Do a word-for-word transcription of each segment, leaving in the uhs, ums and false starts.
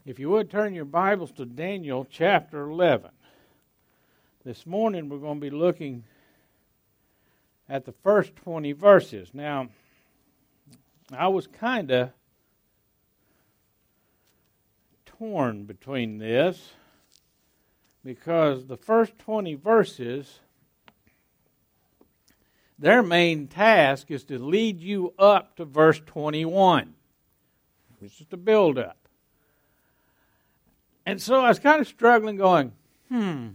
If you would turn your Bibles to Daniel chapter eleven. This morning we're going to be looking at the first twenty verses. Now, I was kind of torn between this because the first twenty verses, their main task is to lead you up to verse twenty-one, which is the build-up. And so I was kind of struggling going, hmm.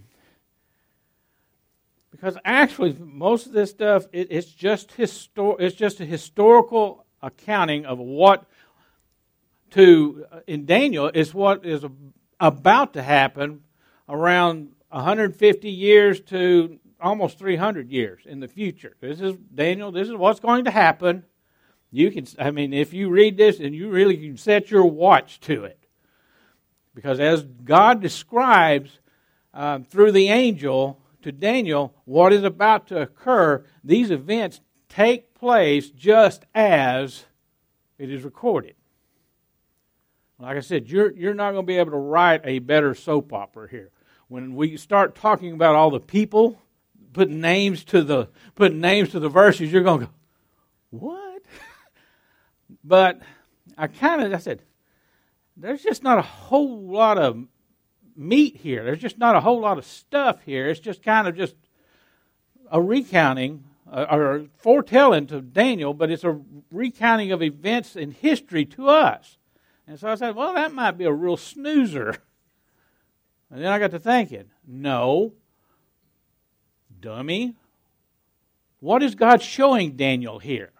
Because actually, most of this stuff, it, it's just histor- it's just a historical accounting of what to, in Daniel, is what is about to happen around one hundred fifty years to almost three hundred years in the future. This is, Daniel, this is what's going to happen. You can, I mean, if you read this, and you really can set your watch to it. Because as God describes uh, through the angel to Daniel what is about to occur, these events take place just as it is recorded. Like I said, you're you're not going to be able to write a better soap opera here. When we start talking about all the people, putting names to the putting names to the verses, you're going to go, what? But I kind of I said, there's just not a whole lot of meat here. There's just not a whole lot of stuff here. It's just kind of just a recounting uh, or foretelling to Daniel, but it's a recounting of events in history to us. And so I said, well, that might be a real snoozer. And then I got to thinking, no, dummy, what is God showing Daniel here?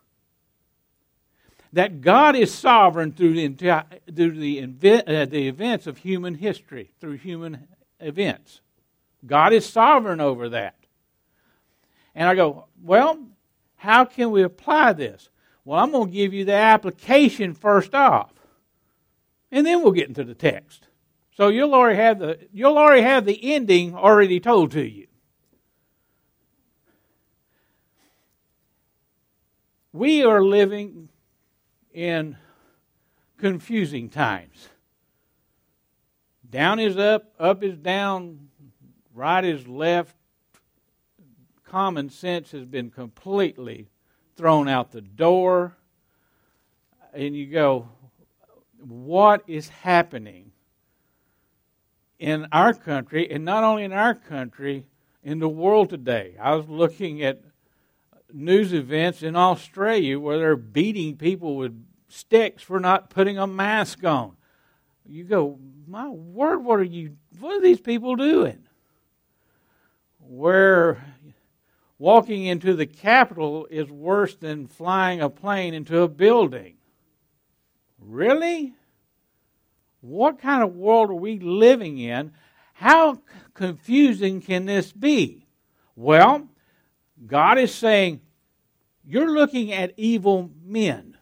That God is sovereign through the through the, uh, the events of human history, through human events. God is sovereign over that. And I go, well, how can we apply this? Well, I'm going to give you the application first off, and then we'll get into the text. So you'll already have the you'll already have the ending already told to you. We are living in confusing times. Down is up, up is down, right is left. Common sense has been completely thrown out the door. And you go, what is happening in our country, and not only in our country, in the world today? I was looking at news events in Australia where they're beating people with sticks for not putting a mask on. You go, my word, what are you, what are these people doing? Where walking into the Capitol is worse than flying a plane into a building. Really? What kind of world are we living in? How confusing can this be? Well, God is saying, you're looking at evil men.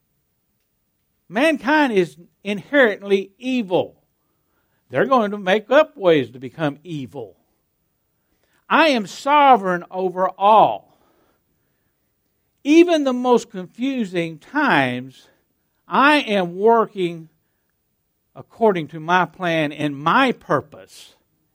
Mankind is inherently evil. They're going to make up ways to become evil. I am sovereign over all. Even the most confusing times, I am working according to my plan and my purpose.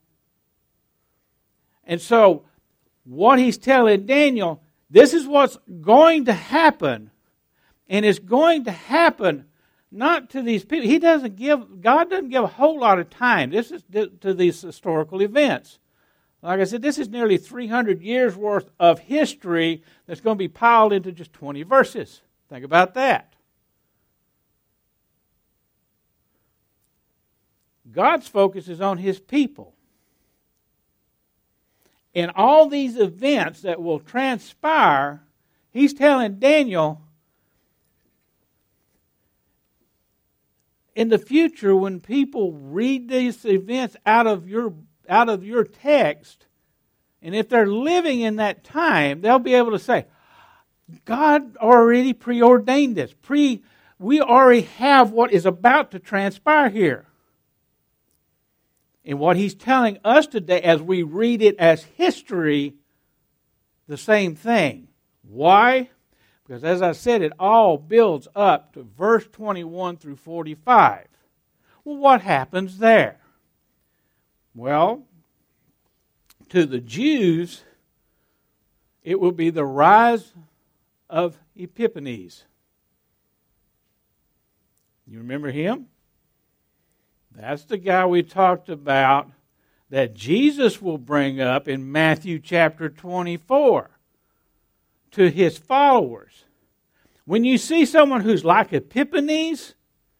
And so, what he's telling Daniel, this is what's going to happen. And it's going to happen not to these people. He doesn't give, God doesn't give a whole lot of time. This is to these historical events. Like I said, this is nearly three hundred years worth of history that's going to be piled into just twenty verses. Think about that. God's focus is on His people. In all these events that will transpire, He's telling Daniel, in the future, when people read these events out of your out of your text, and if they're living in that time, they'll be able to say, God already preordained this. Pre, we already have what is about to transpire here. And what He's telling us today, as we read it as history, the same thing. Why? Because as I said, it all builds up to verse twenty-one through forty-five. Well, what happens there? Well, to the Jews, it will be the rise of Epiphanes. You remember him? That's the guy we talked about that Jesus will bring up in Matthew chapter twenty-four to his followers. When you see someone who's like Epiphanes,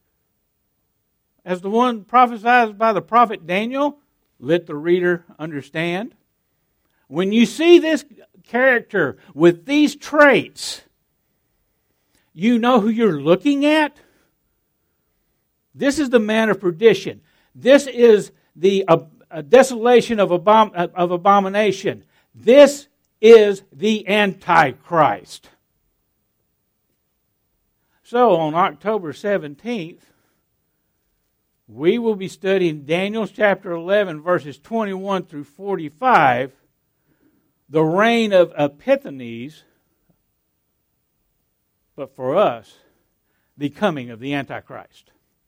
as the one prophesied by the prophet Daniel, let the reader understand. When you see this character with these traits, you know who you're looking at? This is the man of perdition. This is the uh, uh, desolation of, abom- of abomination. This is the Antichrist. So on October seventeenth, we will be studying Daniel chapter eleven, verses twenty-one through forty-five, the reign of Epiphanes, but for us, the coming of the Antichrist.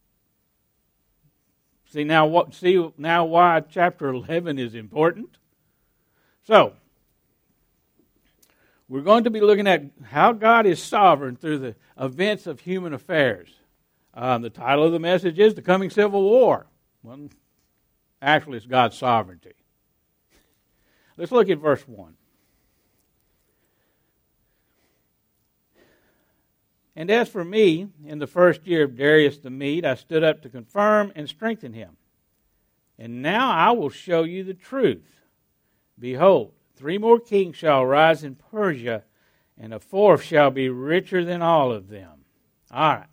See now what? See now why chapter eleven is important. So we're going to be looking at how God is sovereign through the events of human affairs. Um, the title of the message is The Coming Civil War. Well, actually, it's God's sovereignty. Let's look at verse one. And as for me, in the first year of Darius the Mede, I stood up to confirm and strengthen him. And now I will show you the truth. Behold, three more kings shall rise in Persia, and a fourth shall be richer than all of them. All right.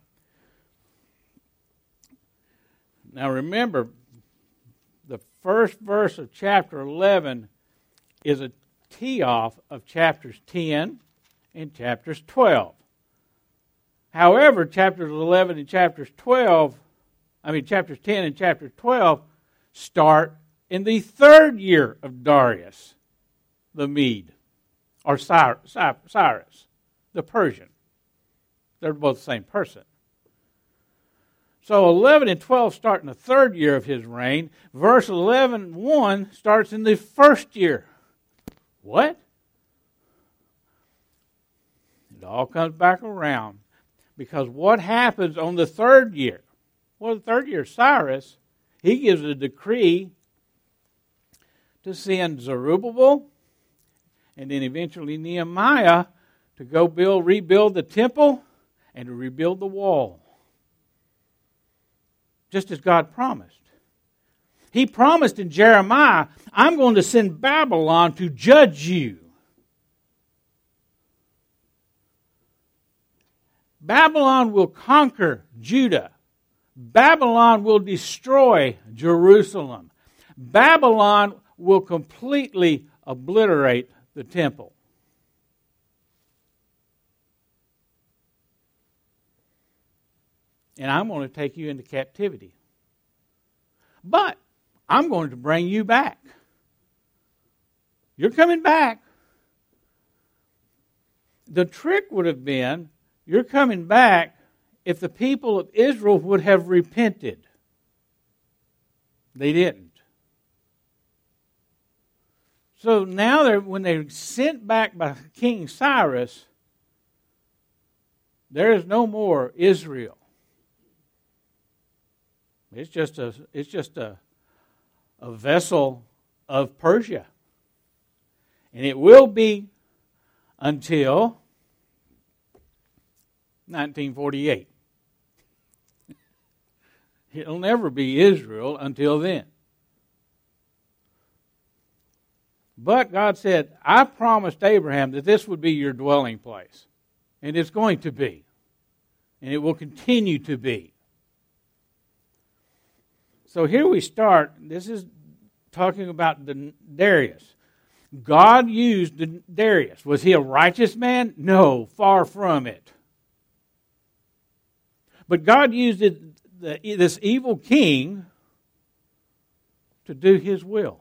Now remember, the first verse of chapter eleven is a tee-off of chapters ten and chapters twelve. However, chapters eleven and chapters twelve, I mean chapters ten and chapter twelve start in the third year of Darius the Mede, or Cyrus, the Persian. They're both the same person. So eleven and twelve start in the third year of his reign. Verse eleven one starts in the first year. What? It all comes back around. Because what happens on the third year? Well, the third year, Cyrus, he gives a decree to send Zerubbabel and then eventually Nehemiah to go build, rebuild the temple and to rebuild the wall. Just as God promised. He promised in Jeremiah, I'm going to send Babylon to judge you. Babylon will conquer Judah. Babylon will destroy Jerusalem. Babylon will completely obliterate the temple. And I'm going to take you into captivity. But I'm going to bring you back. You're coming back. The trick would have been, you're coming back if the people of Israel would have repented. They didn't. So now they're, when they're sent back by King Cyrus, there is no more Israel. It's just a it's just a, a vessel of Persia. And it will be until nineteen forty-eight. It'll never be Israel until then. But God said, I promised Abraham that this would be your dwelling place. And it's going to be. And it will continue to be. So here we start. This is talking about Darius. God used Darius. Was he a righteous man? No, far from it. But God used it, the, this evil king to do his will.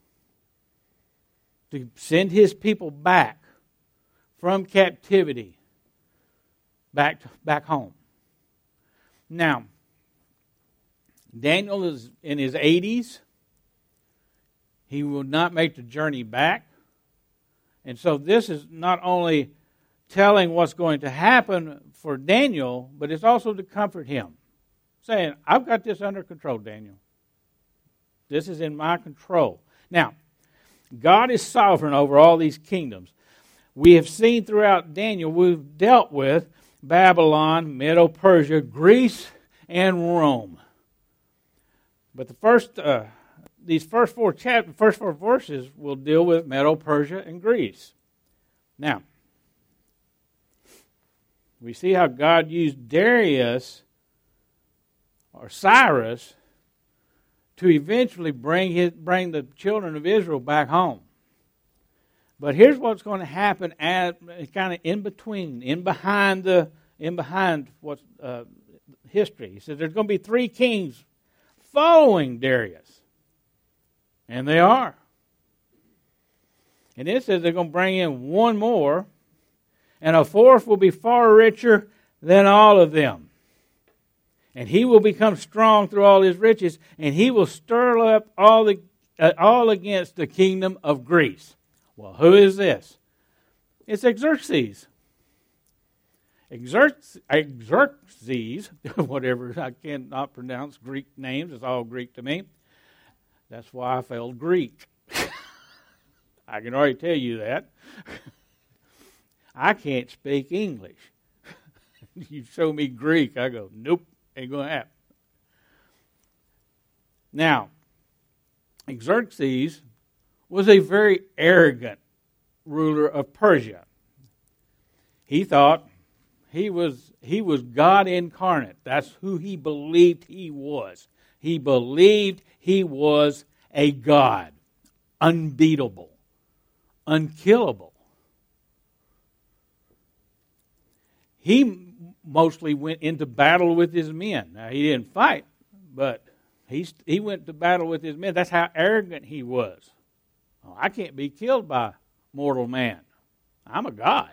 To send his people back from captivity back to, back home. Now, Daniel is in his eighties. He will not make the journey back. And so this is not only telling what's going to happen for Daniel, but it's also to comfort him, saying, I've got this under control, Daniel. This is in my control. Now, God is sovereign over all these kingdoms. We have seen throughout Daniel, we've dealt with Babylon, Medo-Persia, Greece, and Rome. But the first, uh, these first four chapters, first four verses will deal with Medo-Persia and Greece. Now, we see how God used Darius or Cyrus to eventually bring his, bring the children of Israel back home. But here's what's going to happen at kind of in between, in behind the in behind what's uh, history. He says there's going to be three kings following Darius, and they are. And it says they're going to bring in one more, and a fourth will be far richer than all of them. And he will become strong through all his riches, and he will stir up all the uh, all against the kingdom of Greece. Well, who is this? It's Xerxes. Xerxes, Xerxes, whatever, I cannot pronounce Greek names. It's all Greek to me. That's why I failed Greek. I can already tell you that. I can't speak English. You show me Greek, I go, nope, ain't going to happen. Now, Xerxes was a very arrogant ruler of Persia. He thought he was he was God incarnate. That's who he believed he was. He believed he was a god, unbeatable, unkillable. He mostly went into battle with his men. Now, he didn't fight, but he, he went to battle with his men. That's how arrogant he was. Oh, I can't be killed by mortal man. I'm a god.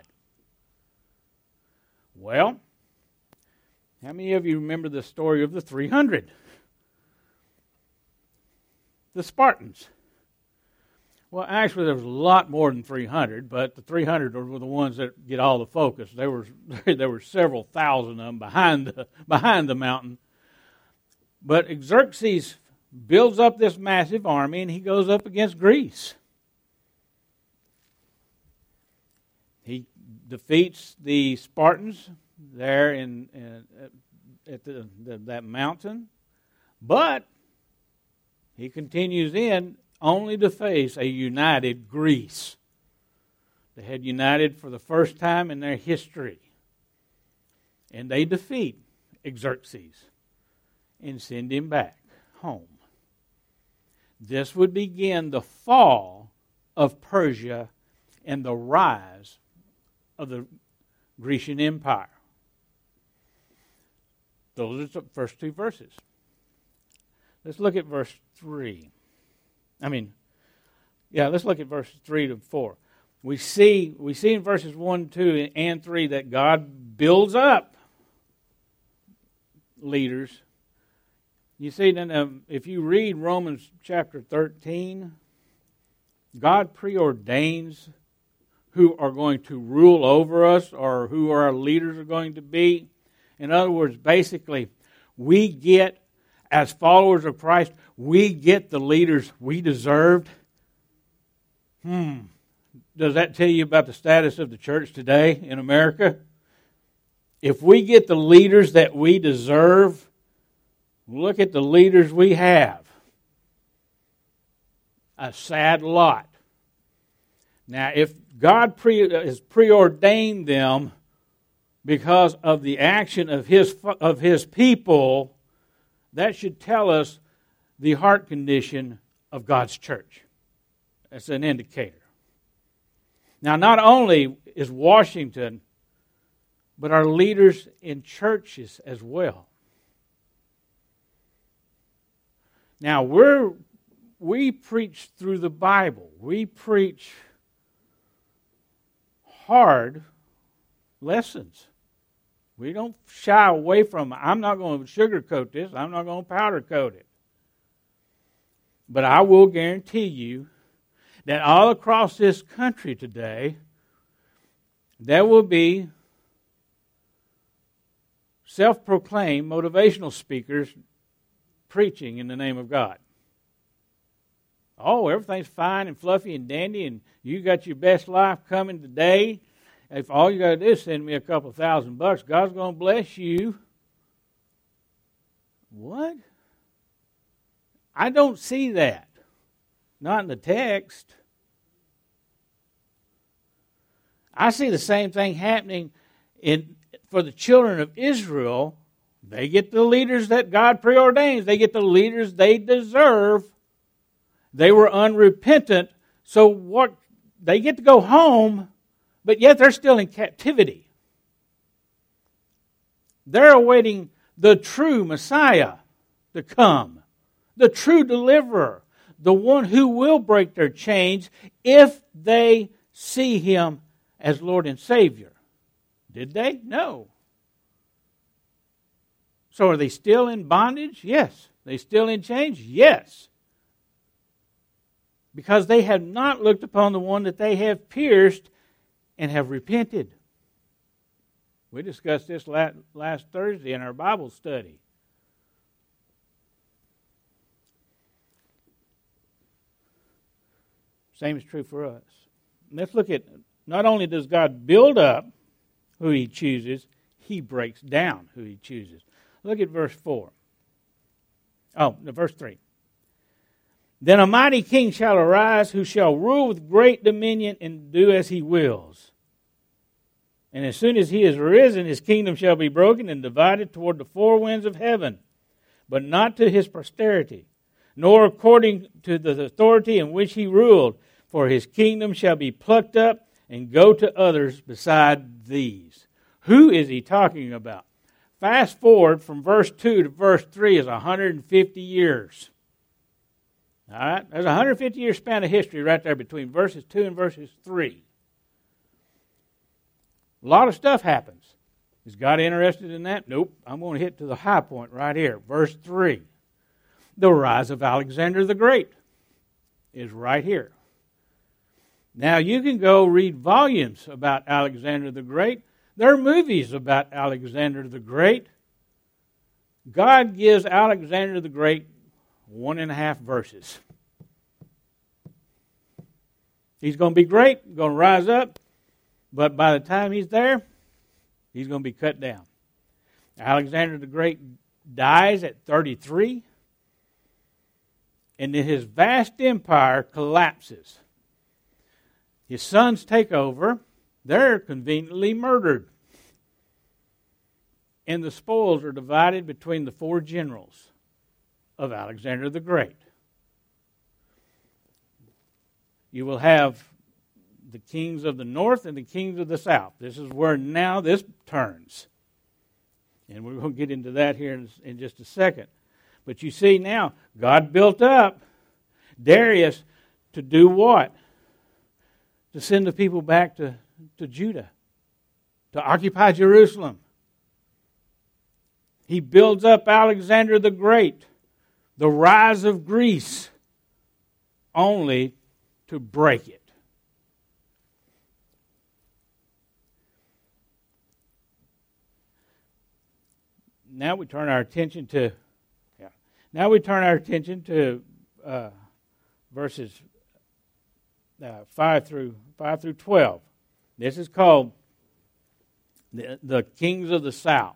Well, how many of you remember the story of the three hundred? The Spartans. Well, actually, there was a lot more than three hundred, but the three hundred were the ones that get all the focus. There were there were several thousand of them behind the, behind the mountain. But Xerxes builds up this massive army, and he goes up against Greece. He defeats the Spartans there in, in at the, the, that mountain, but he continues in only to face a united Greece. They had united for the first time in their history, and they defeat Xerxes and send him back home. This would begin the fall of Persia and the rise of the Grecian Empire. Those are the first two verses. Let's look at verse three. I mean, yeah, let's look at verses three to four. We see we see in verses one, two, and three that God builds up leaders. You see, then um, if you read Romans chapter thirteen, God preordains who are going to rule over us or who our leaders are going to be. In other words, basically, we get, as followers of Christ, we get the leaders we deserved. Hmm. Does that tell you about the status of the church today in America? If we get the leaders that we deserve, look at the leaders we have. A sad lot. Now, if God pre, has preordained them because of the action of His of His people, that should tell us the heart condition of God's church. That's an indicator. Now, not only is Washington, but our leaders in churches as well. Now, we're we preach through the Bible. We preach hard lessons. We don't shy away from, I'm not going to sugarcoat this. I'm not going to powder coat it. But I will guarantee you that all across this country today, there will be self-proclaimed motivational speakers preaching in the name of God. Oh, everything's fine and fluffy and dandy, and you got your best life coming today. If all you got to do is send me a couple thousand bucks, God's going to bless you. What? I don't see that. Not in the text. I see the same thing happening in for the children of Israel. They get the leaders that God preordains. They get the leaders they deserve. They were unrepentant, so what? They get to go home, but yet they're still in captivity. They're awaiting the true Messiah to come, the true deliverer, the one who will break their chains if they see Him as Lord and Savior. Did they? No. So are they still in bondage? Yes. They still in chains? Yes. Because they have not looked upon the one that they have pierced and have repented. We discussed this last Thursday in our Bible study. Same is true for us. Let's look at, not only does God build up who He chooses, He breaks down who He chooses. Look at verse four. Oh, no, verse three. Then a mighty king shall arise, who shall rule with great dominion and do as he wills. And as soon as he is risen, his kingdom shall be broken and divided toward the four winds of heaven, but not to his posterity, nor according to the authority in which he ruled, for his kingdom shall be plucked up and go to others beside these. Who is he talking about? Fast forward from verse two to verse three is one hundred fifty years. All right? There's a one hundred fifty year span of history right there between verses two and verses three. A lot of stuff happens. Is God interested in that? Nope. I'm going to hit to the high point right here. Verse three. The rise of Alexander the Great is right here. Now you can go read volumes about Alexander the Great. There are movies about Alexander the Great. God gives Alexander the Great one and a half verses. He's going to be great, going to rise up, but by the time he's there, he's going to be cut down. Alexander the Great dies at thirty-three, and then his vast empire collapses. His sons take over. They're conveniently murdered. And the spoils are divided between the four generals of Alexander the Great. You will have the kings of the north and the kings of the south. This is where now this turns. And we're going to get into that here in, in just a second. But you see now, God built up Darius to do what? To send the people back to, to Judah, to occupy Jerusalem. He builds up Alexander the Great, the rise of Greece, only to break it. Now we turn our attention to, yeah. Now we turn our attention to uh, verses uh, five through five through twelve. This is called the, the kings of the south.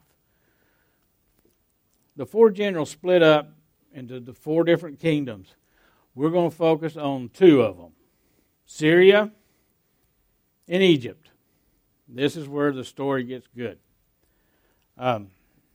The four generals split up into the four different kingdoms. We're going to focus on two of them. Syria and Egypt. This is where the story gets good. Um,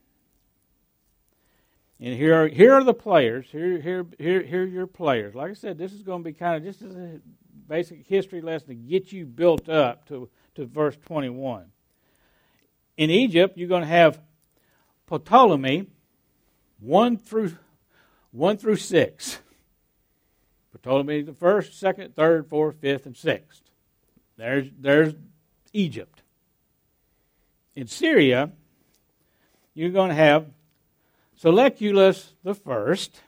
and here are, here are the players. Here, here, here, here are your players. Like I said, this is going to be kind of just a basic history lesson to get you built up to, to verse twenty-one. In Egypt, you're going to have Ptolemy one through one through six. Ptolemy the first, second, third, fourth, fifth, and sixth. There's, there's Egypt. In Syria, you're going to have Seleucus the first.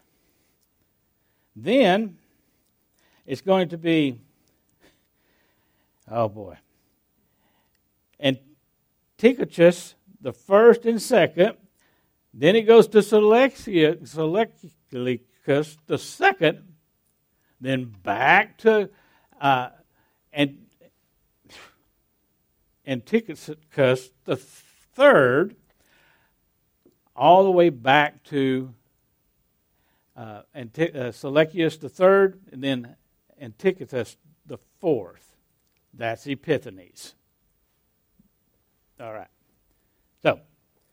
Then it's going to be, oh boy, Antiochus the first and second. Then it goes to Seleucus, Seleucus the second. Then back to uh, and Antiochus the third, all the way back to uh, Anti- uh, Seleucus the third, and then Antiochus the fourth. That's Epiphanes. All right. So,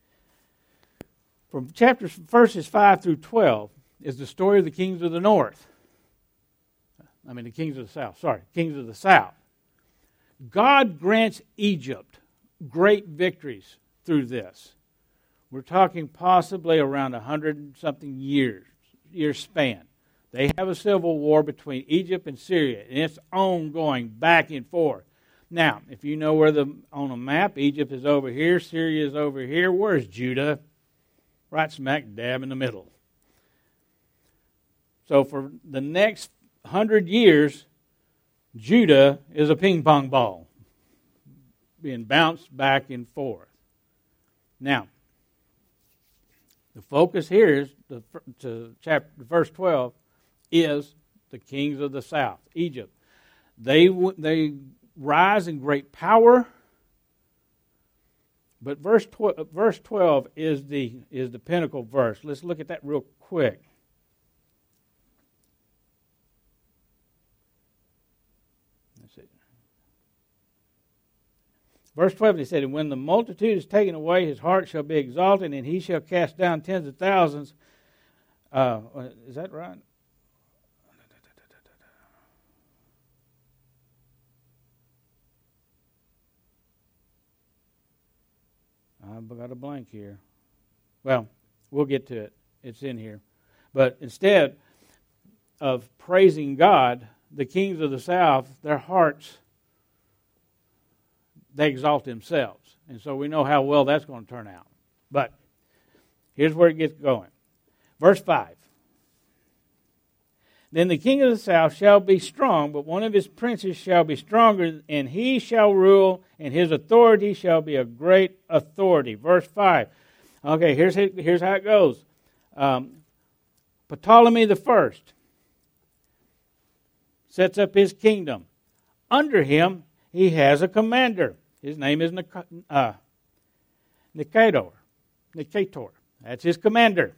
from chapters verses five through twelve is the story of the kings of the north. I mean, the kings of the south. Sorry, kings of the south. God grants Egypt great victories through this. We're talking possibly around a hundred something years, year span. They have a civil war between Egypt and Syria, and it's ongoing back and forth. Now, if you know where the on a map, Egypt is over here, Syria is over here. Where's Judah? Right smack dab in the middle. So for the next hundred years, Judah is a ping pong ball being bounced back and forth. Now, the focus here is the to chapter verse twelve is the kings of the south, Egypt. They they rise in great power, but verse twelve, verse twelve is the is the pinnacle verse. Let's look at that real quick. Verse twelve, he said, "And when the multitude is taken away, his heart shall be exalted, and he shall cast down tens of thousands." Uh, is that right? I've got a blank here. Well, we'll get to it. It's in here. But instead of praising God, the kings of the south, their hearts, they exalt themselves. And so we know how well that's going to turn out. But here's where it gets going. Verse five. "Then the king of the south shall be strong, but one of his princes shall be stronger, and he shall rule, and his authority shall be a great authority." Verse five. Okay, here's, here's how it goes. Um, Ptolemy the first sets up his kingdom. Under him, he has a commander. His name is Nik- uh, Nicator. Nicator. That's his commander.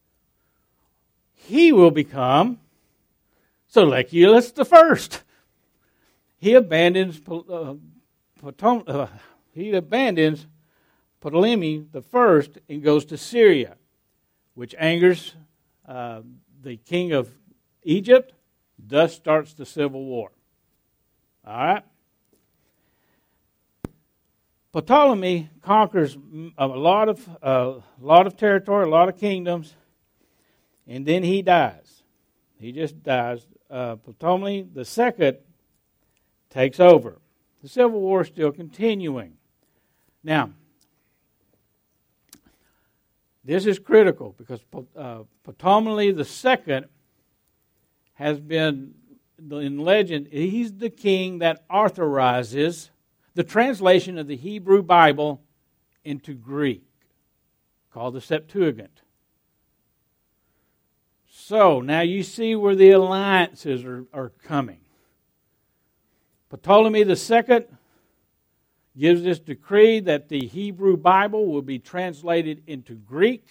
He will become Seleucus the first. He abandons uh, Ptom- uh, he abandons Ptolemy the first and goes to Syria, which angers uh, the king of Egypt. Thus starts the civil war. All right. Ptolemy conquers a lot of a uh, lot of territory, a lot of kingdoms, and then he dies. He just dies. Uh, Ptolemy the second takes over. The civil war is still continuing. Now, this is critical because uh, Ptolemy the second has been, in legend, he's the king that authorizes the translation of the Hebrew Bible into Greek, called the Septuagint. So, now you see where the alliances are, are coming. Ptolemy the second gives this decree that the Hebrew Bible will be translated into Greek,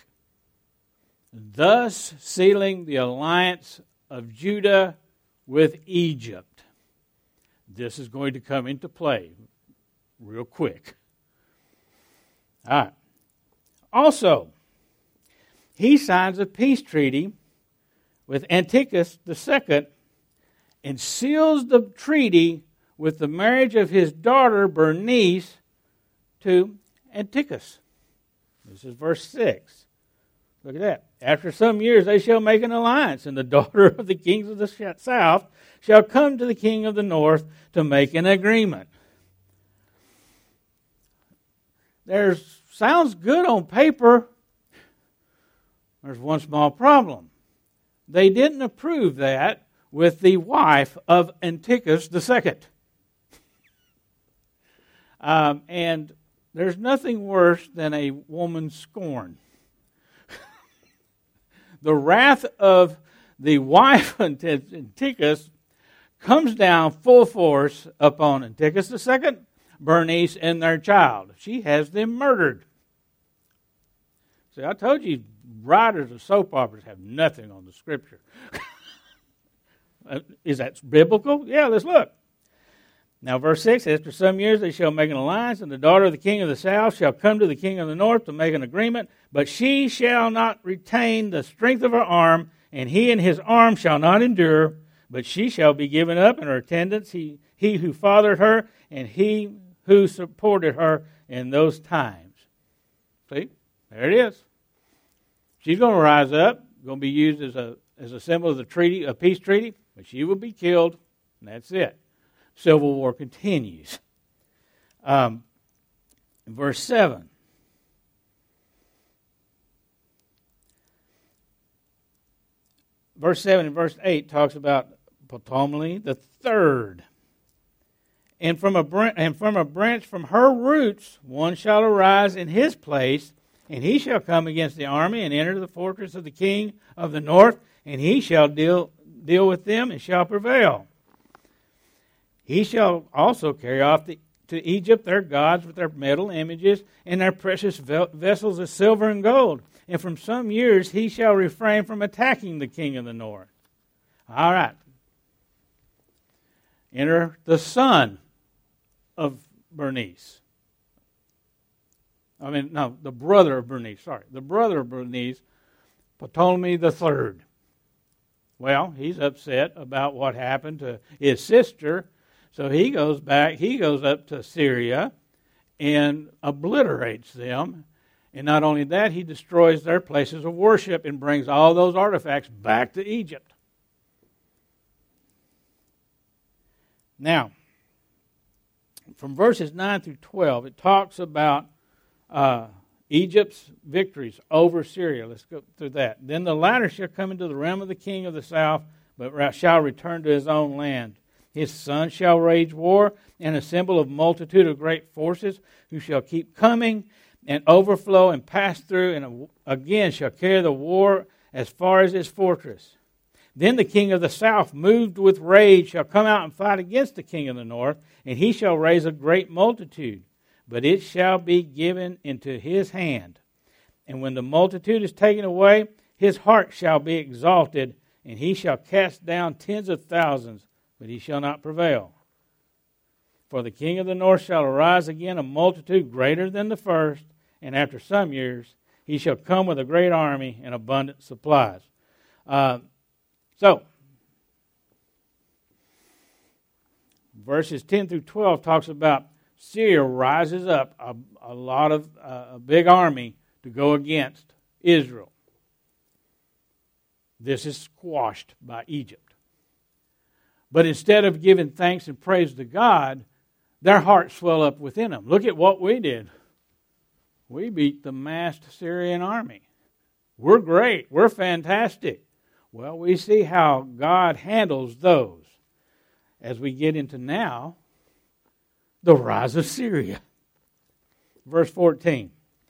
thus sealing the alliance of Judah with Egypt. This is going to come into play real quick. All right. Also, he signs a peace treaty with Antiochus the second and seals the treaty with the marriage of his daughter Bernice to Antiochus. This is verse six. Look at that. "After some years they shall make an alliance, and the daughter of the kings of the south shall come to the king of the north to make an agreement." There's sounds good on paper, There's one small problem. They didn't approve that with the wife of Antiochus the Second. Um, and there's nothing worse than a woman's scorn. The wrath of the wife of Antiochus comes down full force upon Antiochus the Second, Bernice, and their child. She has them murdered. See, I told you, writers of soap operas have nothing on the Scripture. Is that biblical? Yeah, let's look. Now, verse six, after some years they shall make an alliance, and the daughter of the king of the south shall come to the king of the north to make an agreement, but she shall not retain the strength of her arm, and he and his arm shall not endure, but she shall be given up, and her attendants, he, he who fathered her, and he who supported her in those times. See, there it is. She's going to rise up, going to be used as a as a symbol of the treaty, a peace treaty, but she will be killed, and that's it. Civil war continues. Um, verse seven. Verse seven and verse eight talks about Ptolemy the third. And from a branch, and from a branch from her roots, one shall arise in his place, and he shall come against the army and enter the fortress of the king of the north, and he shall deal deal with them and shall prevail. He shall also carry off the, to Egypt their gods with their metal images and their precious vessels of silver and gold. And from some years he shall refrain from attacking the king of the north. All right. Enter the son of Bernice. I mean, no, the brother of Bernice. Sorry, the brother of Bernice, Ptolemy the third. Well, he's upset about what happened to his sister. So he goes back, he goes up to Syria and obliterates them. And not only that, he destroys their places of worship and brings all those artifacts back to Egypt. Now, from verses nine through twelve, it talks about uh, Egypt's victories over Syria. Let's go through that. Then the latter shall come into the realm of the king of the south, but shall return to his own land. His son shall wage war, and assemble a multitude of great forces, who shall keep coming and overflow and pass through, and again shall carry the war as far as his fortress. Then the king of the south, moved with rage, shall come out and fight against the king of the north, and he shall raise a great multitude, but it shall be given into his hand. And when the multitude is taken away, his heart shall be exalted, and he shall cast down tens of thousands, but he shall not prevail. For the king of the north shall arise again, a multitude greater than the first, and after some years he shall come with a great army and abundant supplies. Uh, so, verses ten through twelve talks about Syria rises up, a, a lot of, uh, a big army to go against Israel. This is squashed by Egypt. But instead of giving thanks and praise to God, their hearts swell up within them. Look at what we did. We beat the massed Syrian army. We're great. We're fantastic. Well, we see how God handles those as we get into now, the rise of Syria. Verse fourteen.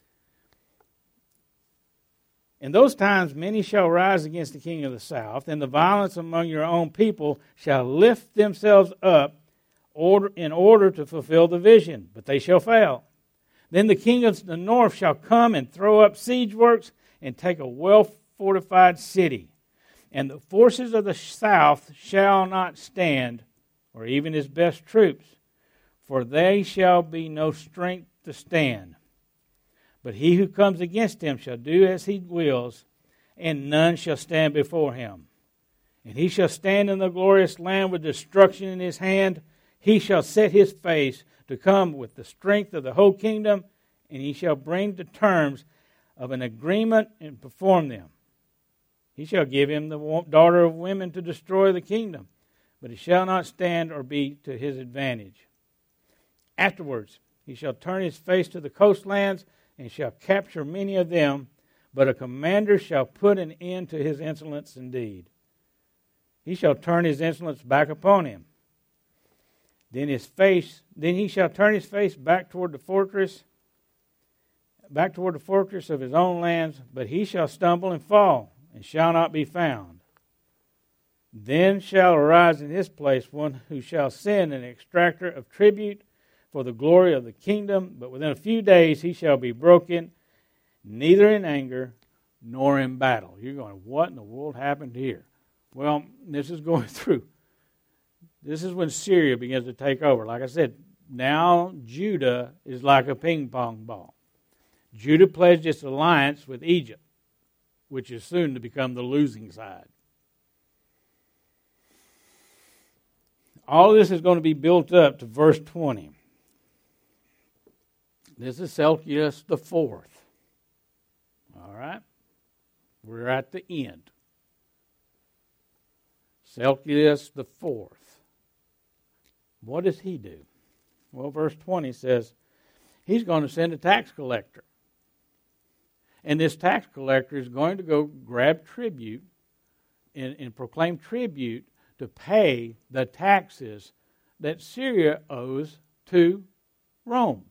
In those times many shall rise against the king of the south, and the violence among your own people shall lift themselves up order, in order to fulfill the vision, but they shall fail. Then the king of the north shall come and throw up siege works and take a well-fortified city. And the forces of the south shall not stand, or even his best troops, for they shall be no strength to stand. But he who comes against him shall do as he wills, and none shall stand before him. And he shall stand in the glorious land with destruction in his hand. He shall set his face to come with the strength of the whole kingdom, and he shall bring to terms of an agreement and perform them. He shall give him the daughter of women to destroy the kingdom, but it shall not stand or be to his advantage. Afterwards he shall turn his face to the coastlands, and shall capture many of them, but a commander shall put an end to his insolence indeed. He shall turn his insolence back upon him. Then his face, then he shall turn his face back toward the fortress, back toward the fortress of his own lands, but he shall stumble and fall, and shall not be found. Then shall arise in his place one who shall send an extractor of tribute for the glory of the kingdom, but within a few days he shall be broken, neither in anger nor in battle. You're going, what in the world happened here? Well, this is going through. This is when Syria begins to take over. Like I said, now Judah is like a ping pong ball. Judah pledged its alliance with Egypt, which is soon to become the losing side. All of this is going to be built up to verse twenty. This is Seleucus the fourth. All right? We're at the end. Seleucus the fourth. What does he do? Well, verse twenty says he's going to send a tax collector. And this tax collector is going to go grab tribute and, and proclaim tribute to pay the taxes that Syria owes to Rome.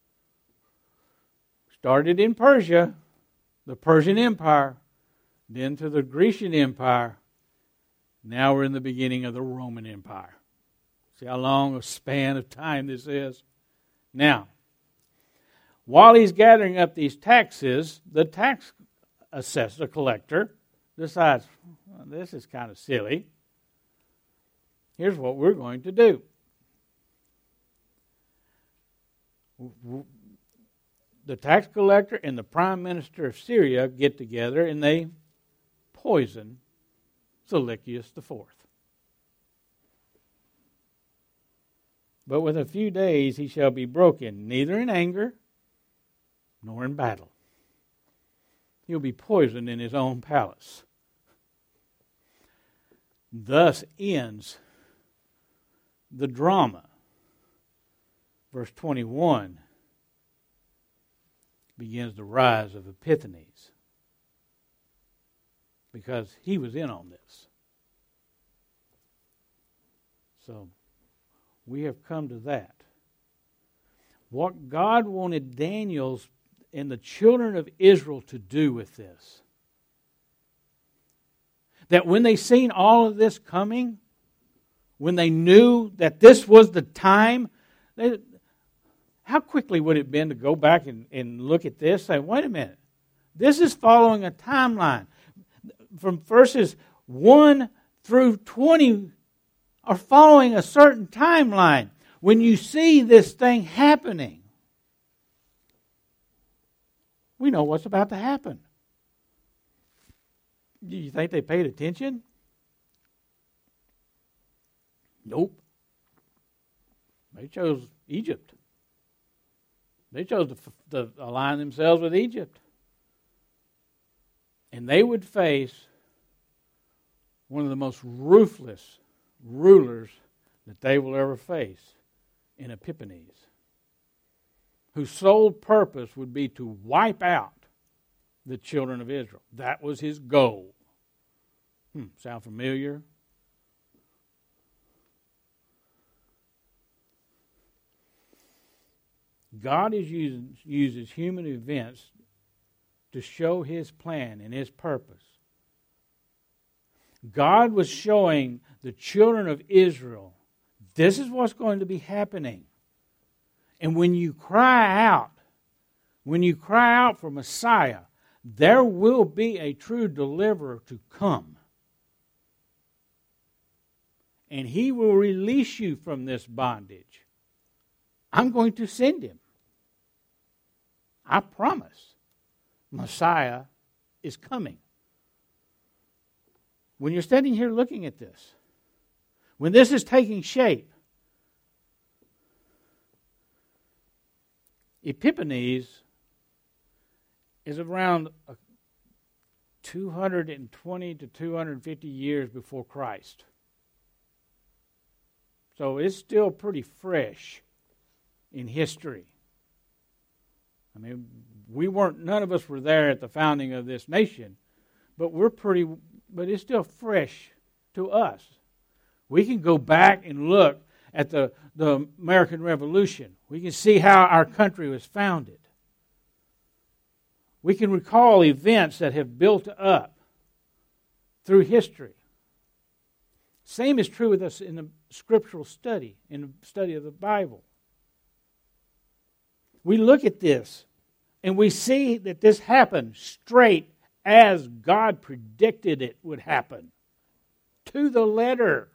Started in Persia, the Persian Empire, then to the Grecian Empire. Now we're in the beginning of the Roman Empire. See how long a span of time this is? Now, while he's gathering up these taxes, the tax assessor, collector, decides, well, this is kind of silly. Here's what we're going to do. The tax collector and the prime minister of Syria get together and they poison Seleucus the fourth. But within a few days he shall be broken, neither in anger nor in battle. He'll be poisoned in his own palace. Thus ends the drama. Verse twenty-one begins the rise of Epiphanes, because he was in on this. So we have come to that. What God wanted Daniel's and the children of Israel to do with this, that when they seen all of this coming, when they knew that this was the time, they, how quickly would it have been to go back and, and look at this and say, wait a minute, this is following a timeline. From verses one through twenty are following a certain timeline. When you see this thing happening, we know what's about to happen. Do you think they paid attention? Nope. They chose Egypt. They chose to, to align themselves with Egypt. And they would face one of the most ruthless rulers that they will ever face in Epiphanes, whose sole purpose would be to wipe out the children of Israel. That was his goal. Hmm, sound familiar? God is using, uses human events to show his plan and his purpose. God was showing the children of Israel, this is what's going to be happening. And when you cry out, when you cry out for Messiah, there will be a true deliverer to come. And he will release you from this bondage. I'm going to send him. I promise. Messiah is coming. When you're standing here looking at this, when this is taking shape, Epiphanes is around two hundred twenty to two hundred fifty years before Christ. So it's still pretty fresh in history. I mean, we weren't, none of us were there at the founding of this nation, but we're pretty, but it's still fresh to us. We can go back and look at the, the American Revolution. We can see how our country was founded. We can recall events that have built up through history. Same is true with us in the scriptural study, in the study of the Bible. We look at this and we see that this happened straight as God predicted it would happen, to the letter.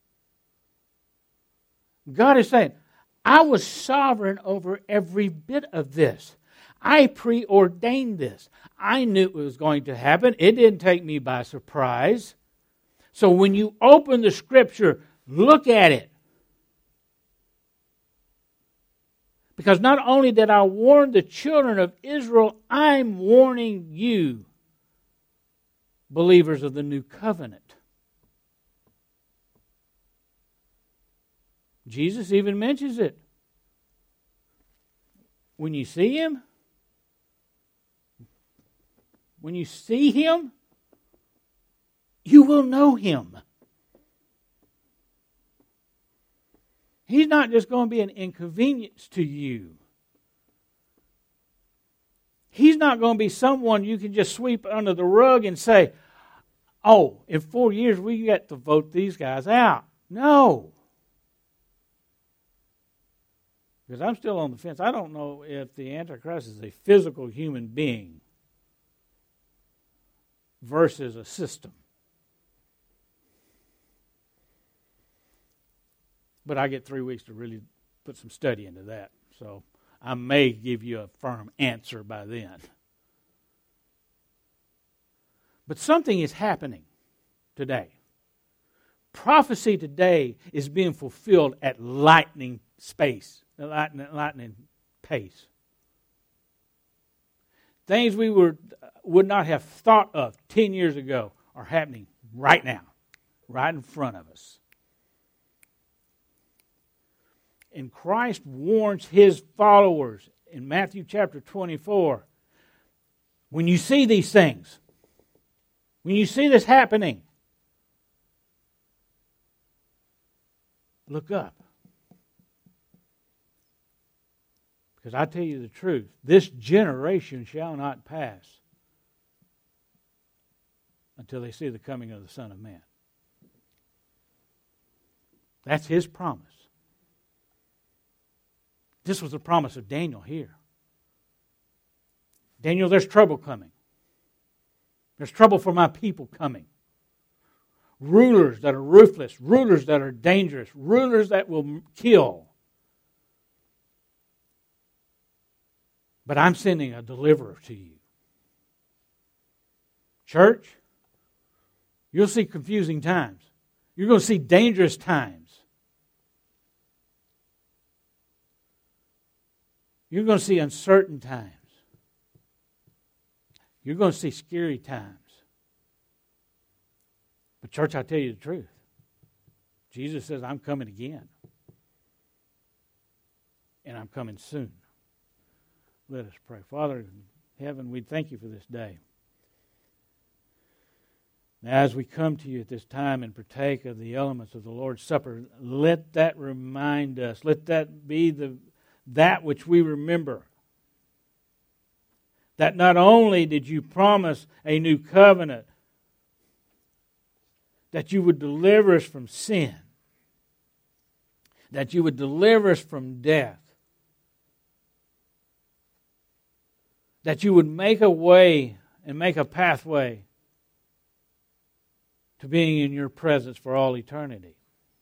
God is saying, I was sovereign over every bit of this. I preordained this. I knew it was going to happen. It didn't take me by surprise. So when you open the Scripture, look at it. Because not only did I warn the children of Israel, I'm warning you, believers of the new covenant. Jesus even mentions it. When you see Him, when you see Him, you will know Him. He's not just going to be an inconvenience to you. He's not going to be someone you can just sweep under the rug and say, oh, in four years we got to vote these guys out. No. Because I'm still on the fence. I don't know if the Antichrist is a physical human being versus a system. But I get three weeks to really put some study into that. So I may give you a firm answer by then. But something is happening today. Prophecy today is being fulfilled at lightning space, lightning, lightning pace. Things we were would not have thought of ten years ago are happening right now, right in front of us. And Christ warns His followers in Matthew chapter twenty-four, when you see these things, when you see this happening, look up. Because I tell you the truth, this generation shall not pass until they see the coming of the Son of Man. That's His promise. This was the promise of Daniel here. Daniel, there's trouble coming. There's trouble for my people coming. Rulers that are ruthless, rulers that are dangerous, rulers that will kill. But I'm sending a deliverer to you. Church, you'll see confusing times. You're going to see dangerous times. You're going to see uncertain times. You're going to see scary times. But church, I'll tell you the truth. Jesus says, I'm coming again. And I'm coming soon. Let us pray. Father in heaven, we thank you for this day. Now, as we come to you at this time and partake of the elements of the Lord's Supper, let that remind us, let that be the that which we remember. That not only did you promise a new covenant, that you would deliver us from sin, that you would deliver us from death, that you would make a way and make a pathway to being in your presence for all eternity.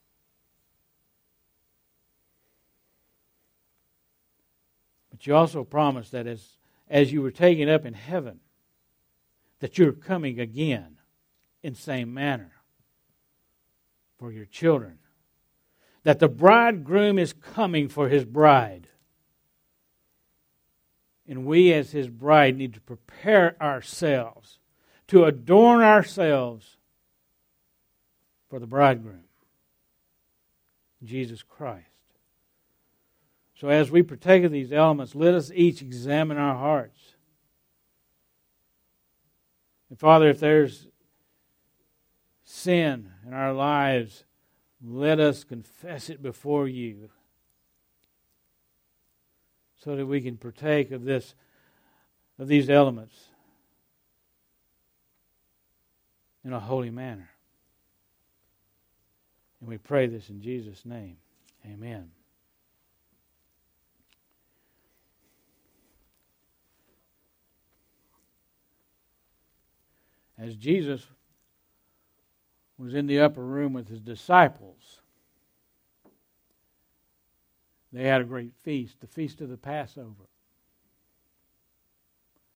But you also promised that as, as you were taken up in heaven, that you're coming again in same manner for your children. That the bridegroom is coming for his bride. And we as his bride need to prepare ourselves, to adorn ourselves for the bridegroom, Jesus Christ. So as we partake of these elements, let us each examine our hearts. And Father, if there's sin in our lives, let us confess it before you so that we can partake of this, of these elements in a holy manner. And we pray this in Jesus' name. Amen. As Jesus was in the upper room with his disciples, they had a great feast, the feast of the Passover.